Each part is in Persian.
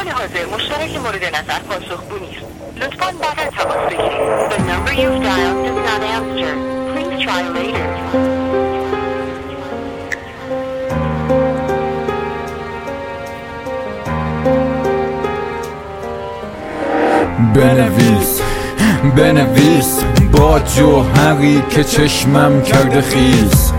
حال حاضر مشترک مورد نظر پاسخگو نیست. لطفاً بعدا تماس بگیرید. The number you've dialed does not answer. Please try later. بنویس با جوهری که چشمم کرده خیز.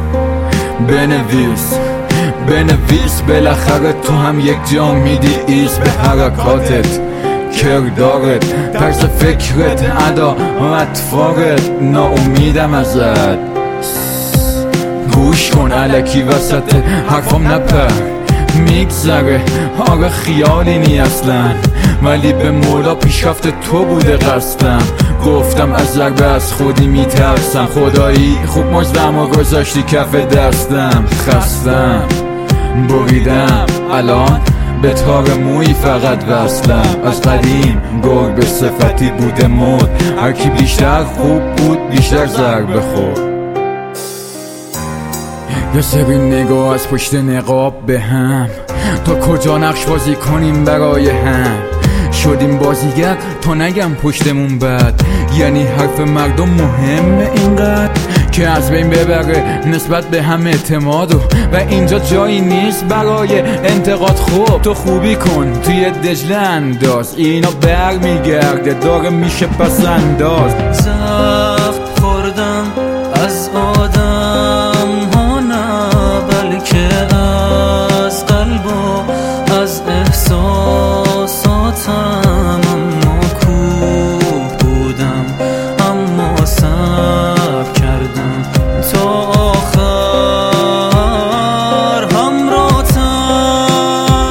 بنویس بالاخره تو هم یک جا میدی ایست به حرکاتت، کردارت، طرز فکرت، ادا و اطوارت. ناامیدم ازت، گوش کن الکی وسط حرفم نپر. میگذره آره خیالی نی اصلا، ولی به مولا پیشرفت تو بوده قصدم. گفتم از ضربه از خودی میترسم، خدایی خوب مزدم و گذاشتی کف دستم. خستم بریدم الان به تار موی فقط وصلم. از قدیم گرگ به صفتی بوده مد، هرکی بیشتر خوب بود بیشتر ضربه خورد. یه سری نگاه از پشت نقاب به هم، تا کجا نقش بازی کنیم برای هم. شدیم بازیگر تا نگم پشتمون بد، یعنی حرف مردم مهمه اینقدر که از بین ببره نسبت به هم اعتمادو. و اینجا جایی نیست برای انتقاد. خوب تو خوبی کن توی دجله انداز، اینا بر میگرده داره میشه پس انداز. زخم خوردم از آدم ها نه، بلکه از قلب و از احساساتم. اما کوه بودم اما صبر کردم تا آخر همراهتم.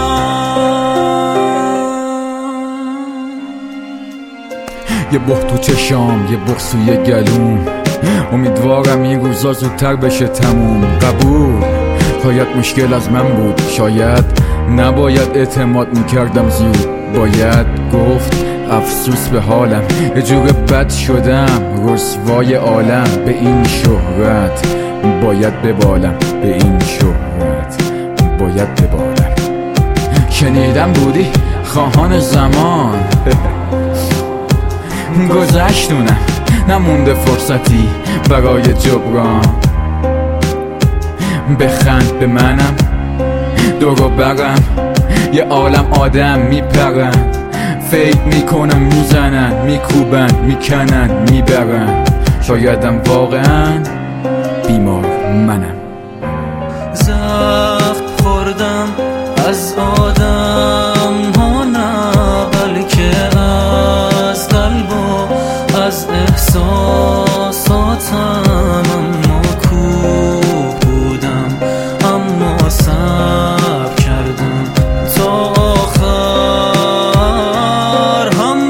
یه بخت تو چشام، یه بخت سوی گلوم، امیدوارم این روزا زودتر بشه تموم. قبول شاید مشکل از من بود، شاید نباید اعتماد میکردم زود. باید گفت افسوس به حالم، یه جور بد شدم رسوای عالم. به این شهرت باید ببالم، به این شهرت باید ببالم. شنیدم بودی خواهان زمان گذشتونم، نمونده فرصتی برای جبران. بخند به منم دورو برم، یه عالم آدم میپرن، فکر میکنم میزنن، میکوبن، میکنن، میبرن. شایدم واقعا بیمار منم. زخم خوردم از آدم ها نه، بلکه از قلب و از احساساتم. اما کوه بودم اما صبر کردم تا آخر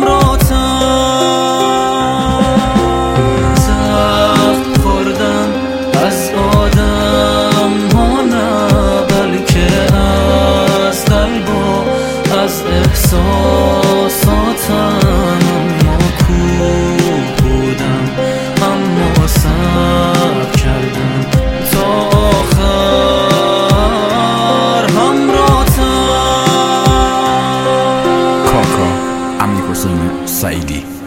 همراهتم. زخم خوردم از آدم ها نه، بلکه از قلب و از احساساتم. اما کوه بودم اما صبر کردم تا آخر همراهتم. کاکا امیر حسین سعیدی.